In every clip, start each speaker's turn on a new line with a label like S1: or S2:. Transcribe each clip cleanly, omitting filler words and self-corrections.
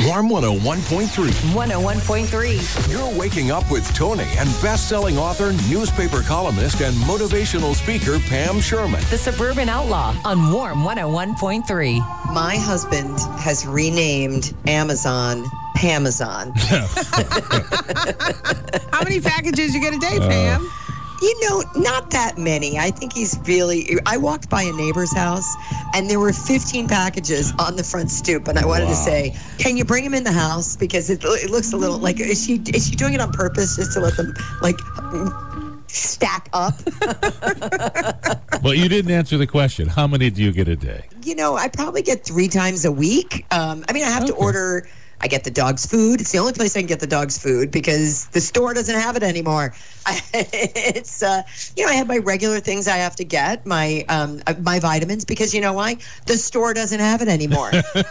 S1: Warm 101.3.
S2: 101.3.
S1: You're waking up with Tony and best-selling author, newspaper columnist, and motivational speaker Pam Sherman.
S2: The Suburban Outlaw on Warm 101.3.
S3: My husband has renamed Amazon Pamazon.
S4: How many packages you get a day, Pam?
S3: Not that many. I think he's really... I walked by a neighbor's house, and there were 15 packages on the front stoop, and I wanted to say, can you bring him in the house? Because it looks a little like... Is she doing it on purpose just to let them, stack up?
S5: Well, you didn't answer the question. How many do you get a day?
S3: I probably get 3 times a week. I have to order... I get the dog's food. It's the only place I can get the dog's food because the store doesn't have it anymore. I have my regular things I have to get, my vitamins, because you know why? The store doesn't have it anymore.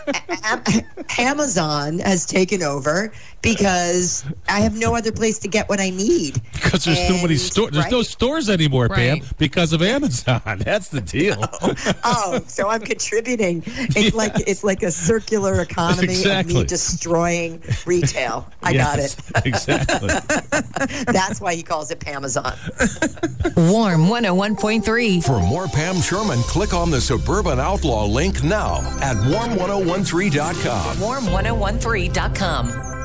S3: Amazon has taken over because I have no other place to get what I need.
S5: Because there's so many stores. There's no stores anymore, Pam, because of Amazon. That's the deal.
S3: So I'm contributing. It's like a circular economy of me destroying retail. I got it.
S5: Exactly.
S3: That's why he calls it Pamazon.
S2: Warm 101.3.
S1: For more Pam Sherman, click on the Suburban Outlaw link now at warm1013.com.
S2: Warm1013.com.